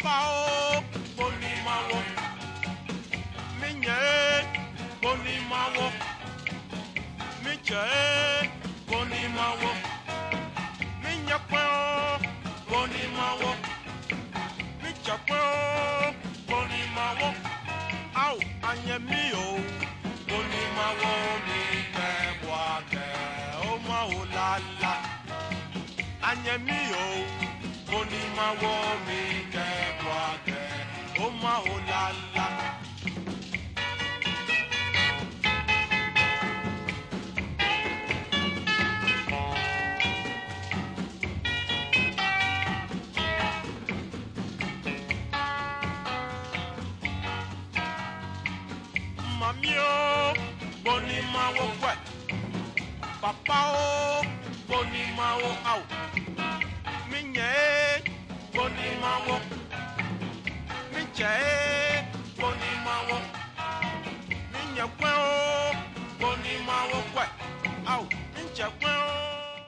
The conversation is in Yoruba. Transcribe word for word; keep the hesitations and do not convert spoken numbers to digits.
Papa o, boni mawo. Minye, boni mawo. Minche, boni mawo. Minye kwe o, boni mawo. Minche kwe o, boni mawo. Au, anye mi o, boni mawo mi ke boake. O ma o la la. Anye mi o, boni mawo mi ke boake. O ma o la la. Mami o, boni mawo kwe. Papa o, boni mawo au.